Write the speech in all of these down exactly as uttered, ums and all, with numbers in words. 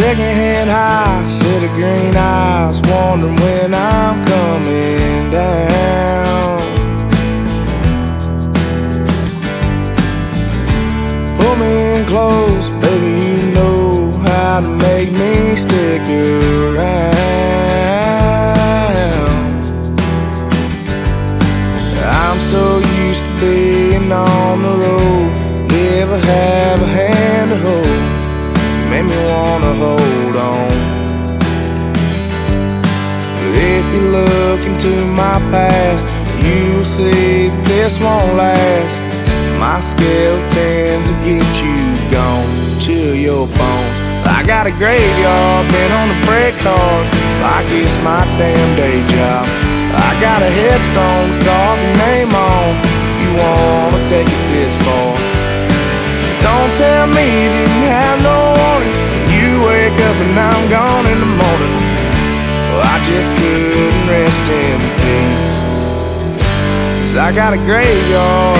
Secondhand high, set of green eyes, wondering when I'm coming down. Pull me in close, baby, you know how to make me stick around. I'm so used to being on the road, never have a hand to hold. Made me wanna hold on. But if you look into my past, you'll see that this won't last. My skeletons will get you gone, chill your bones. I got a graveyard, been on the freight cars like it's my damn day job. I got a headstone to carve your name on. You wanna take it this far? Don't tell me you didn't have no warning. You wake up and I'm gone in the morning. Well, I just couldn't rest in peace, 'cause I got a graveyard.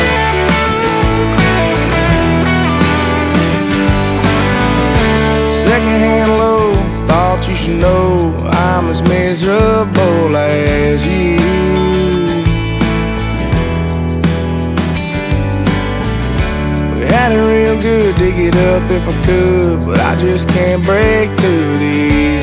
Secondhand low, thought you should know I'm as miserable as you. Had it real good, dig it up if I could, but I just can't break through these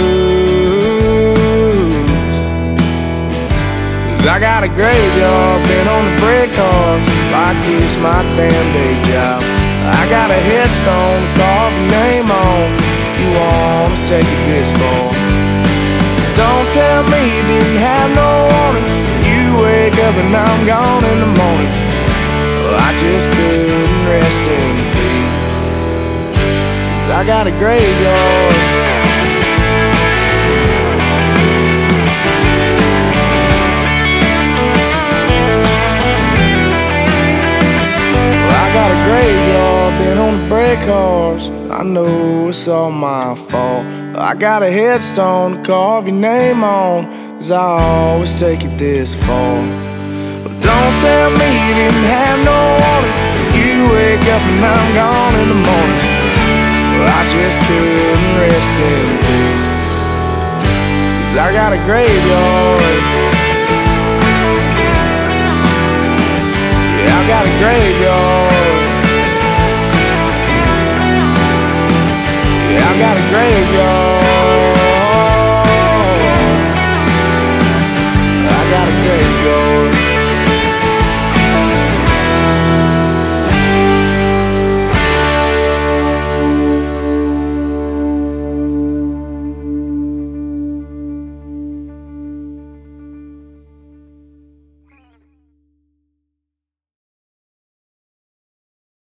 rules. 'Cause I got a graveyard, been on the freight cars like it's my damn day job. I got a headstone to carve your name on. You wanna take it this far? Don't tell me you didn't have no warning. You wake up and I'm gone in the morning. Well, I just couldn't rest in peace, 'cause I got a graveyard. Well, I got a graveyard, been on the brake cars. I know it's all my fault. I got a headstone to carve your name on, 'cause I always take it this far. Don't tell me you didn't have no warning. You wake up and I'm gone in the morning. Well, I just couldn't rest in peace, 'cause I got a graveyard. Yeah, I got a graveyard. Yeah, I got a graveyard.